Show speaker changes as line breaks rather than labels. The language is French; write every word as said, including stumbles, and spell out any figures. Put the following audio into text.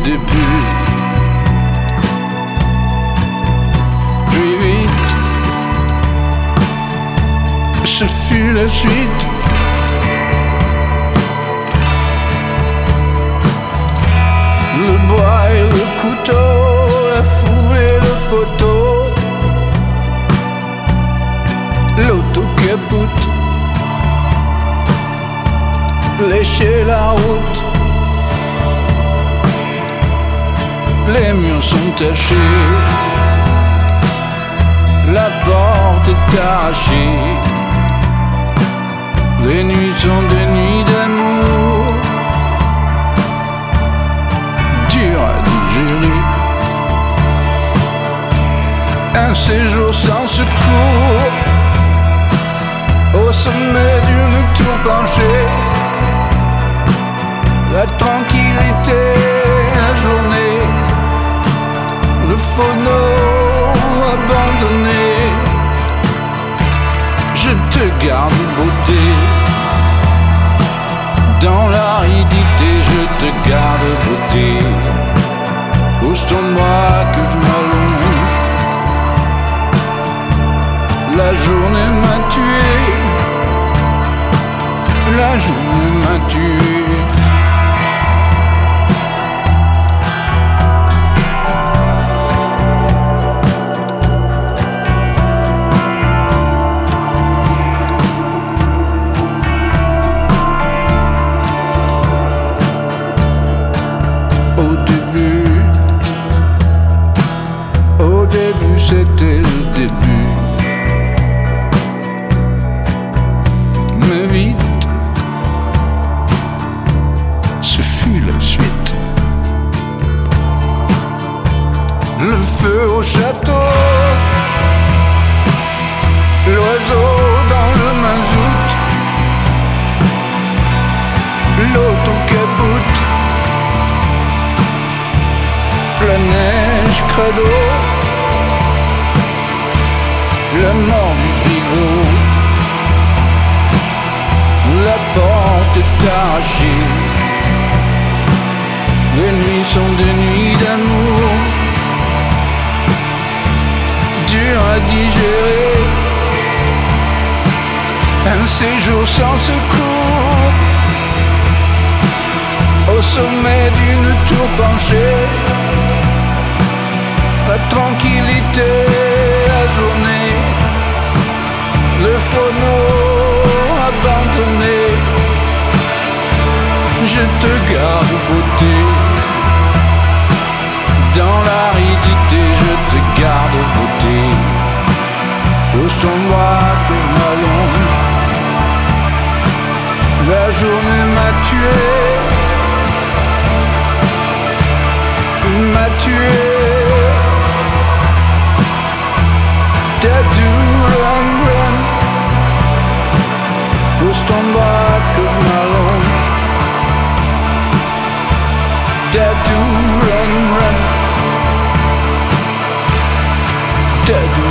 début. Puis vite, ce fut la suite. Le bois et le couteau, la foule et le poteau, l'auto-capoute, lécher la route. Les murs sont tachés, la porte est arrachée. Les nuits sont des nuits d'amour, dures à digérer. Un séjour sans secours, au sommet d'une tour penchée. La tranquillité, la journée, le phono abandonné. Je te garde beauté, dans l'aridité je te garde beauté. Pousse ton bras que je m'allonge. La journée m'a tué, la journée m'a tué. C'était le début, mais vite, ce fut la suite. Le feu au château, l'oiseau dans le mazout, l'auto-capoute, la neige credo, la mort du frigo, la porte est arrachée. Les nuits sont des nuits d'amour, dures à digérer. Un séjour sans secours, au sommet d'une tour penchée. La tranquillité, la journée, le phono abandonné. Je te garde beauté, dans l'aridité je te garde beauté. Pousse ton bras que je m'allonge. La journée m'a tué, m'a tué. Dead to run, run. Pousse ton bras que je m'allonge. Dead to run, run. Dead to